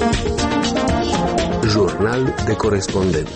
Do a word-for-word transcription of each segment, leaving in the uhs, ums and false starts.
Jurnal de corespondent.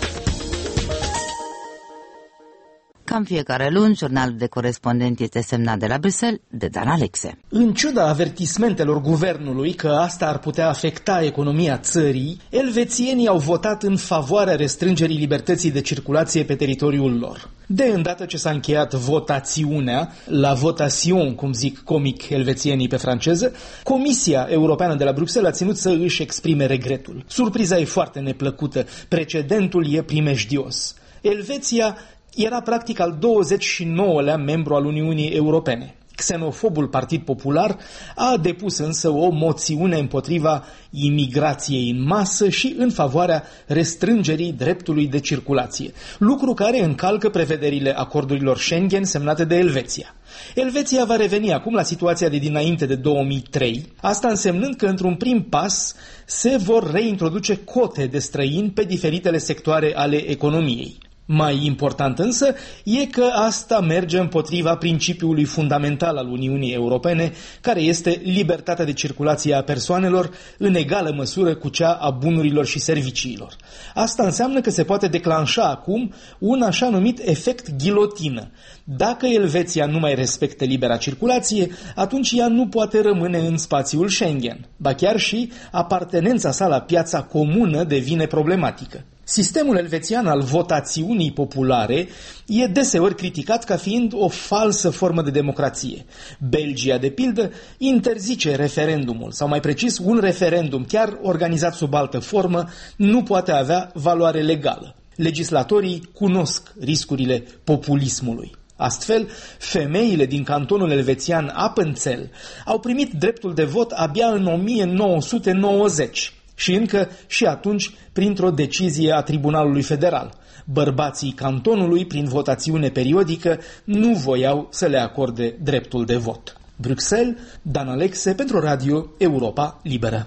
Cam fiecare luni, jurnalul de corespondent este semnat de la Bruxelles de Dan Alexe. În ciuda avertismentelor guvernului că asta ar putea afecta economia țării, elvețienii au votat în favoarea restrângerii libertății de circulație pe teritoriul lor. De îndată ce s-a încheiat votațiunea, la votation, cum zic comic elvețienii pe franceză, Comisia Europeană de la Bruxelles a ținut să își exprime regretul. Surpriza e foarte neplăcută, precedentul e primejdios. Elveția era practic al douăzeci și nouălea membru al Uniunii Europene. Xenofobul Partid Popular a depus însă o moțiune împotriva imigrației în masă și în favoarea restrângerii dreptului de circulație, lucru care încalcă prevederile acordurilor Schengen semnate de Elveția. Elveția va reveni acum la situația de dinainte de două mii trei, asta însemnând că într-un prim pas se vor reintroduce cote de străini pe diferitele sectoare ale economiei. Mai important însă e că asta merge împotriva principiului fundamental al Uniunii Europene, care este libertatea de circulație a persoanelor în egală măsură cu cea a bunurilor și serviciilor. Asta înseamnă că se poate declanșa acum un așa numit efect ghilotină. Dacă Elveția nu mai respectă libera circulație, atunci ea nu poate rămâne în spațiul Schengen. Ba chiar și apartenența sa la piața comună devine problematică. Sistemul elvețian al votațiunii populare e deseori criticat ca fiind o falsă formă de democrație. Belgia, de pildă, interzice referendumul, sau mai precis, un referendum, chiar organizat sub altă formă, nu poate avea valoare legală. Legislatorii cunosc riscurile populismului. Astfel, femeile din cantonul elvețian Appenzell au primit dreptul de vot abia în o mie nouă sute nouăzeci. Și încă și atunci printr-o decizie a Tribunalului Federal. Bărbații cantonului, prin votațiune periodică, nu voiau să le acorde dreptul de vot. Bruxelles, Dan Alexe pentru Radio Europa Liberă.